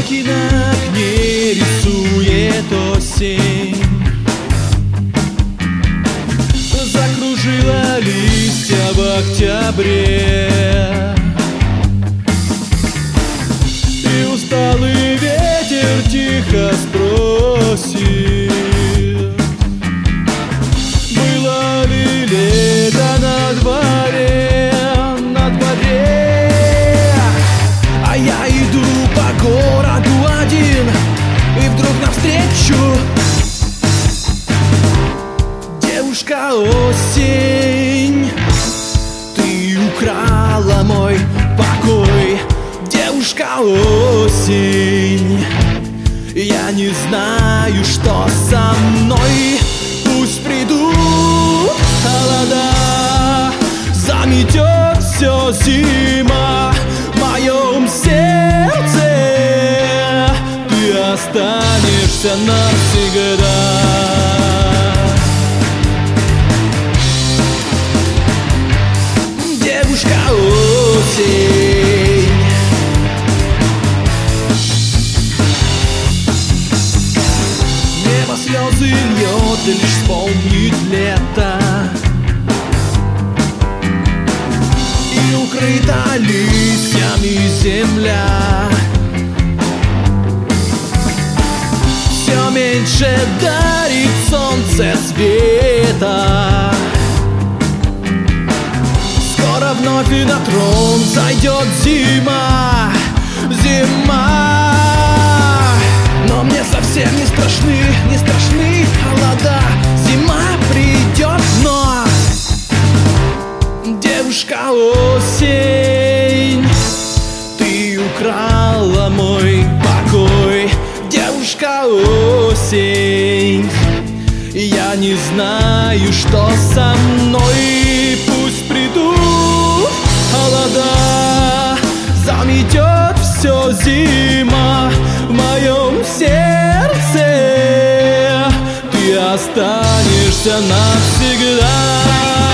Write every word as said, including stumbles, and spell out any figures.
Стрелки на окне рисует осень. Закружила листья в октябре, и усталый ветер тихо спросит: было ли лето на дворе, на дворе? А я иду по городу один, и вдруг навстречу девушка осень. Ты украла мой покой, девушка осень. Я не знаю, что со мной. Пусть придут холода, заметет все зима в моем сердце. Ты останешься навсегда. Девушка осень. Небо слезы льет, и лишь вспомнит лето, и укрыта листьями земля. Все меньше дарит солнце света. Скоро вновь и на трон зайдет зима, зима. Но мне совсем не страшны, не страшны холода. Зима придет вновь. Девушка осень, ты украла мой покой. Девушка осень, я не знаю, что со мной. Пусть придут холода, заметет все зима в моем сердце. Ты останешься навсегда.